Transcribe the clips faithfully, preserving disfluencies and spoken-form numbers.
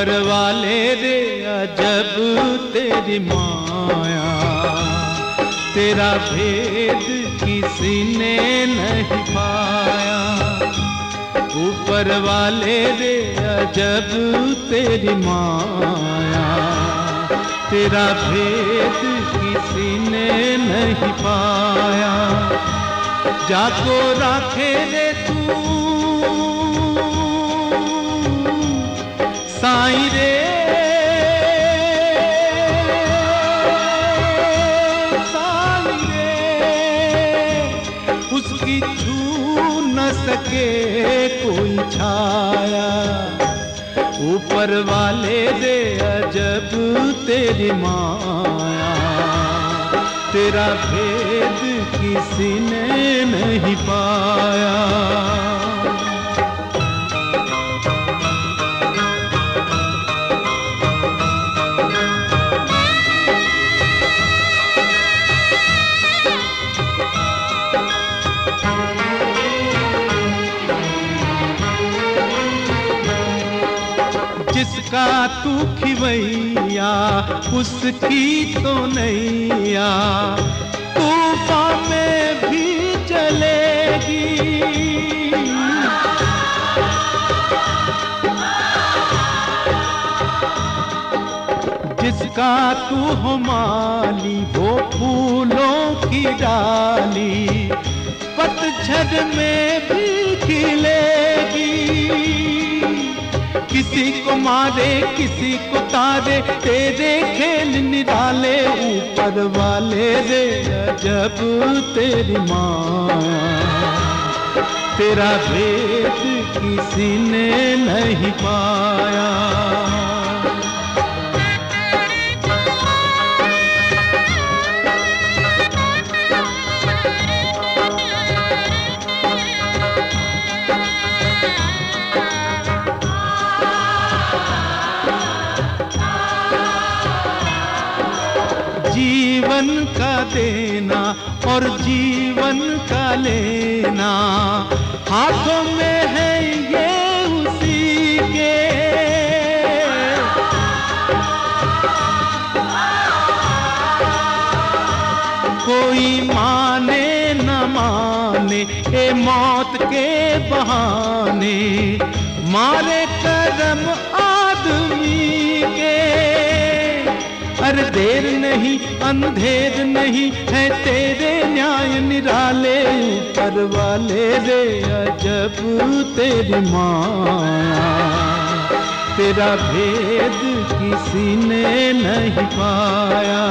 ऊपर वाले रे अजब तेरी माया, तेरा भेद किसी ने नहीं पाया। ऊपर वाले रे अजब तेरी माया, तेरा भेद किसी ने नहीं पाया। जाको राखे रे तू साईं रे, साईं रे, उसकी छू न सके कोई छाया। ऊपर वाले रे अजब तेरी माया, तेरा भेद किसी ने नहीं पाया। जिसका तू खिवैया उसकी तो नैया तूफान में भी चलेगी। जिसका तू हो माली वो फूलों की डाली पतझड़ में भी खिलेगी। किसी को मारे किसी को तारे तेरे खेल निराले। ऊपर वाले रे अजब तेरी माया, तेरा भेद किसी ने नहीं पाया। जीवन का देना और जीवन का लेना हाथों में है ये उसी के। कोई माने न माने ए मौत के बहाने मारे करम आदमी के। अरे देर नहीं अंधेर नहीं है तेरे न्याय निराले। ऊपर वाले रे अजब तेरी माया, तेरा भेद किसी ने नहीं पाया।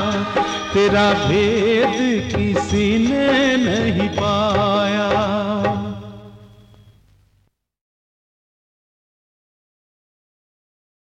तेरा भेद किसी ने नहीं पाया।